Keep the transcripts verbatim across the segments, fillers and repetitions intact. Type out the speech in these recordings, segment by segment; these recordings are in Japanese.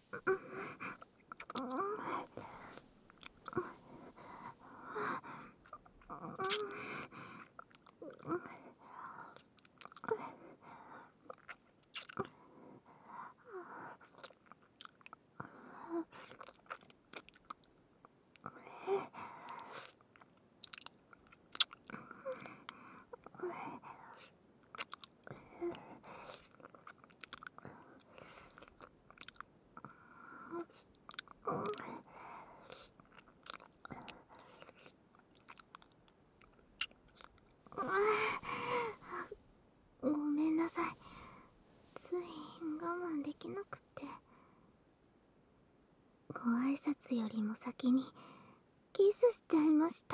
ごめんなさい。つい我慢できなくて。ご挨拶よりも先にキスしちゃいました。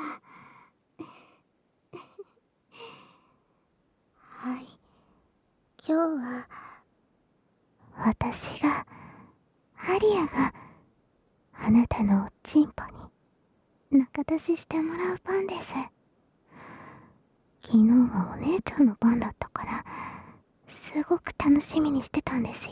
はい。今日は私がアリアがあなたのおちんぽに仲出ししてもらう番です。昨日はお姉ちゃんの番だったからすごく楽しみにしてたんですよ。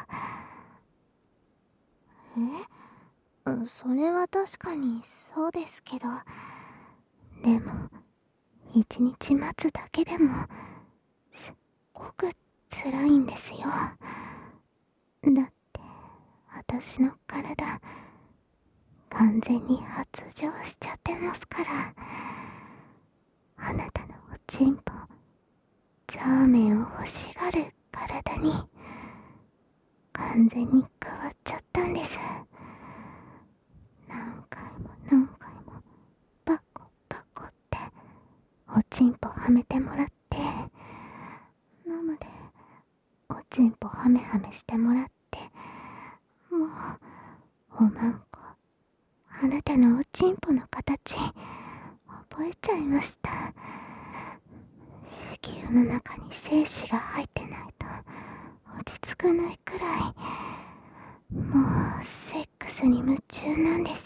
え？それは確かにそうですけど、でも一日待つだけでもすっごく辛いんですよ。だって私の体完全に発情しちゃってますから。あなたのおちんぽ、ザーメンを欲しがる体に完全に変わっちゃったんです。何回も何回もパコパコっておちんぽはめてもらって、生でおちんぽはめはめしてもらって、もうおまんこあなたのおちんぽの形覚えちゃいました。子宮の中に精子が入ってないと落ち着かないくらい、もうセックスに夢中なんです。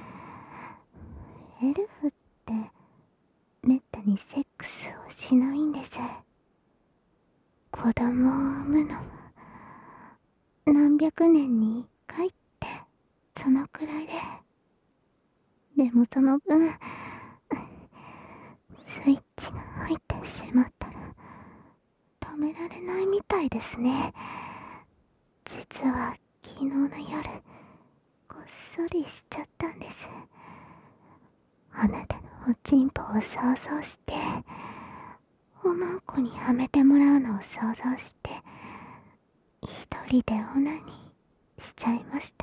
エルフってめったにセックスをしないんです。子供を産むのは何百年に一回ってそのくらいで。でもその分スイッチが入ってしまったら止められないみたいですね。実は昨日の夜こっそりしちゃったんです。あなたのおちんぽを想像して、おまんこにはめてもらうのを想像して、一人でオナニーしちゃいました。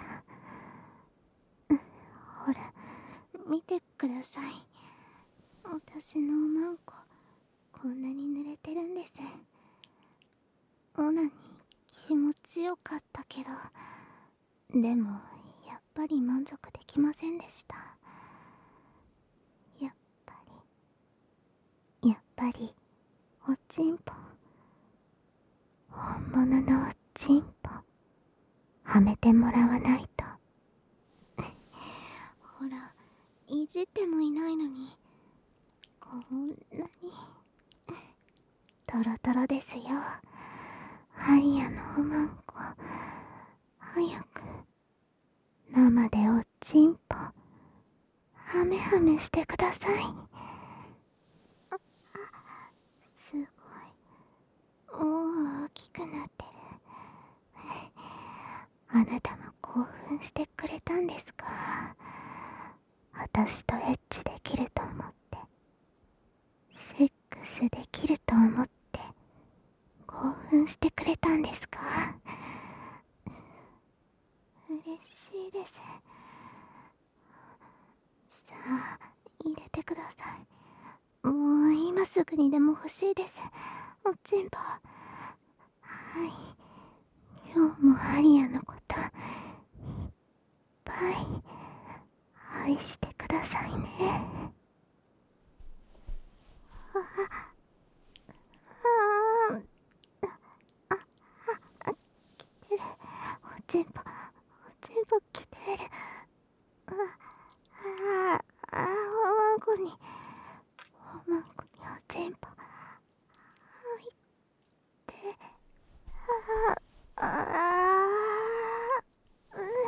ほら見てください。私のおまんここんなに濡れてるんです。オナニー気持ちよかったけど、でもやっぱり満足できませんでした。やっぱりやっぱりおちんぽ、本物のおちんぽはめてもらわないと。ほらいじってもいないのにこんなにトロトロですよ。ハリアのおまんこ早く生でおちんぽはめはめしてください。すごい、もう大きくなってる。あなたも興奮してくれたんですか？私とエッチできると思って、セックスできると思って興奮してくれたんですか？嬉しいです。さあ入れてください。もう今すぐにでも欲しいです、おちんぽ。はい、今日もアリアのこといっぱい愛してくださいね。ああああ、来てる。おちんぽおちんぽ来てる。あああ、おまんこにおまんこにおちんぽ入って、あああ、う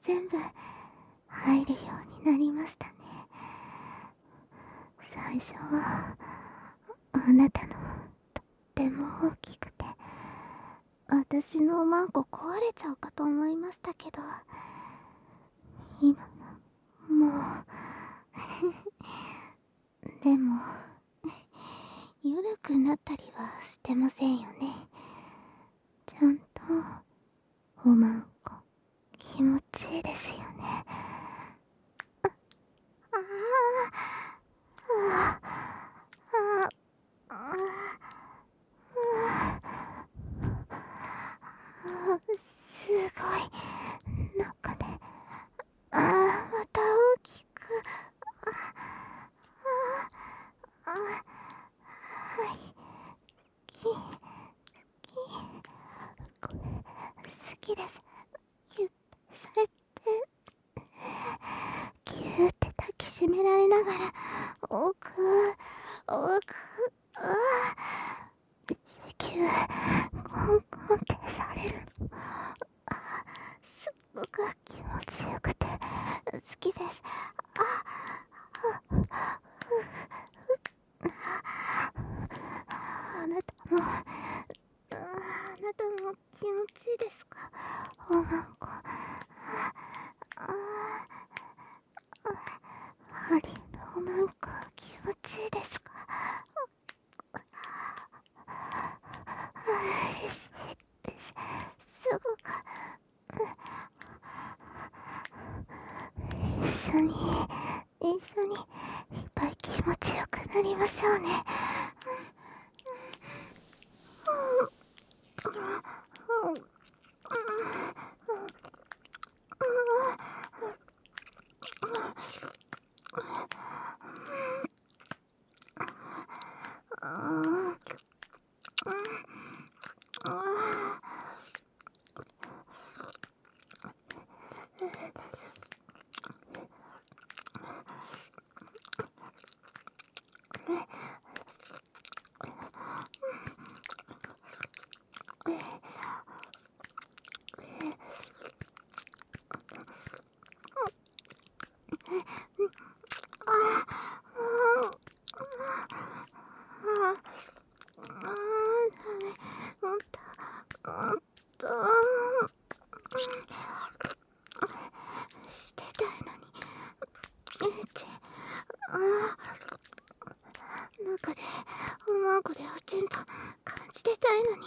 全部入るようになりましたね。最初はあなたのとっても大きくて私のおまんこ壊れちゃうかと思いましたけど、今はもうでも緩くなったりはしてませんよね。ちゃんとおまんこ気持ちいいですよね。ああああああすごい中で、ああまた大きく、あああはいききこれ好きです。ぎゅそれってぎゅーって抱きしめられながら奥奥あ子宮コンコンってされるの、あすっごく気持ちよくて好きです。ああなたもあなたも気持ちいいですか、おまんこ。あハリーのおまんこ気持ちいいですか。嬉しいです。すごく一緒に一緒にいっぱい気持ちよくなりましょうね。してたいのに、えちあ中でおまんこでおちんぽ感じてたいのに、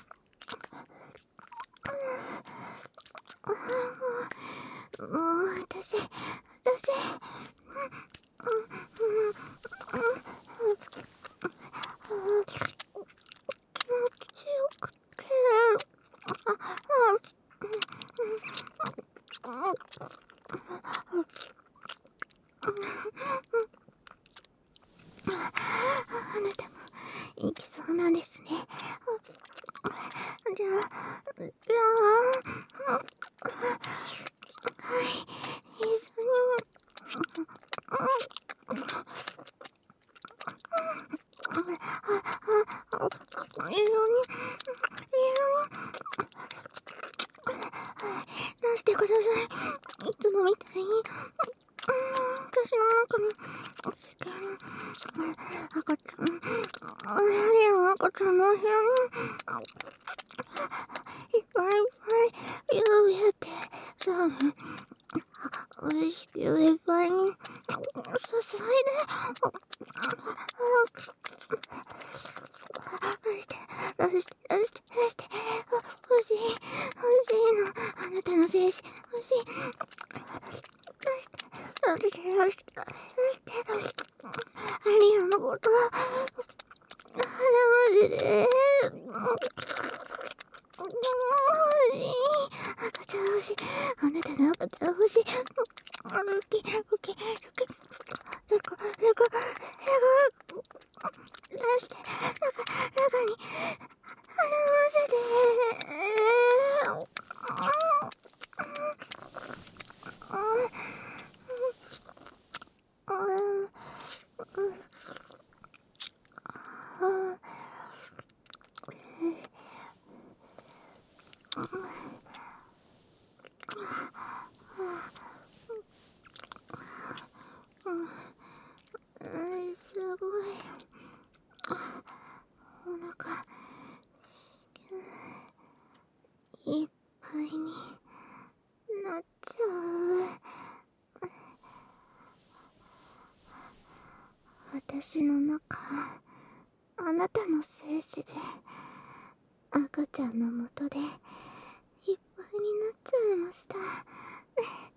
もうもう私私気持ちよくて、ああなたも行きそうなんですね。じゃあじゃあはい一緒に一緒に一緒に出してください。いつもみたいに私の中に赤ちゃんあれの赤ちゃんの部屋にいっぱいいっぱい指やってさおいしくいっぱいに注いで出して出して出して出して欲しい欲しいの、あなたの精子欲しい、出して出して出して出してアリアのことマジで欲しい、赤ちゃん欲しい、あなたの赤ちゃん欲しい、あのききききレコレコレコ出して中中に払わせて私の中、あなたの精子で赤ちゃんの元でいっぱいになっちゃいました。